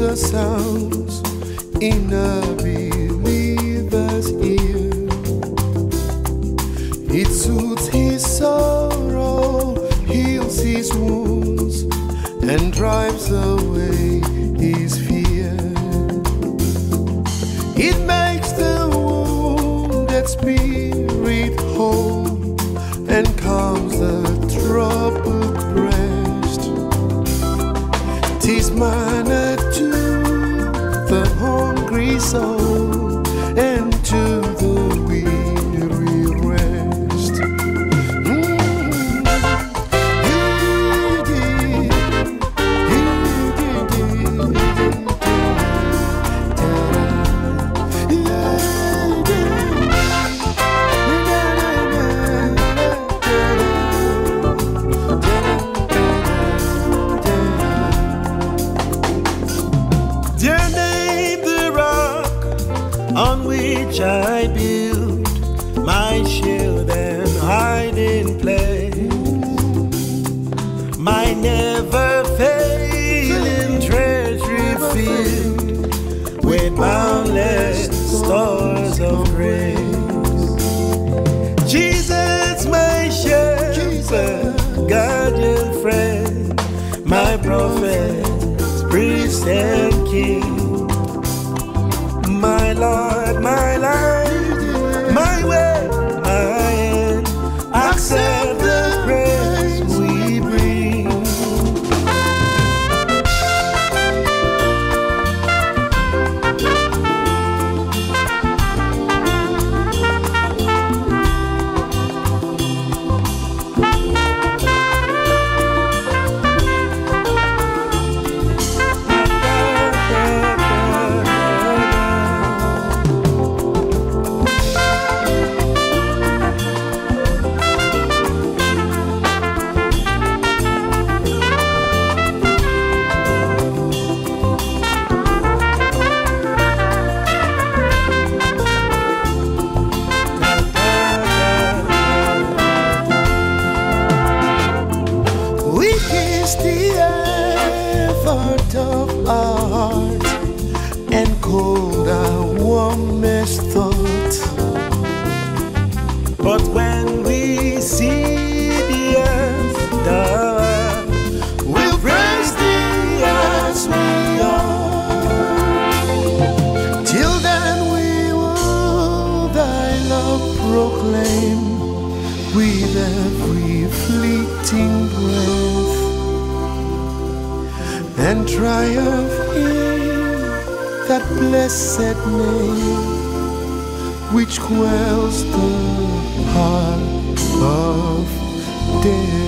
the sounds in a believer's ear. It soothes his sorrow, heals his wounds, and drives away his fear. It makes the wounded spirit whole and calms the troubled breast. 'Tis manna to the hungry soul and to the weary rest. Dear name the rock on which I build my shield and hiding place, my never failing treasury filled with boundless stores of grace. Jesus, my shepherd, guardian friend, my prophet, priest and king, my Lord, my life, my way, my end, accept the praise we bring. The effort of our heart and cold our warmest thought. But when we see the earth dark, we'll praise thee as we are. Till then we will thy love proclaim with every fleeting breath, and triumph in that blessed name which quells the heart of death.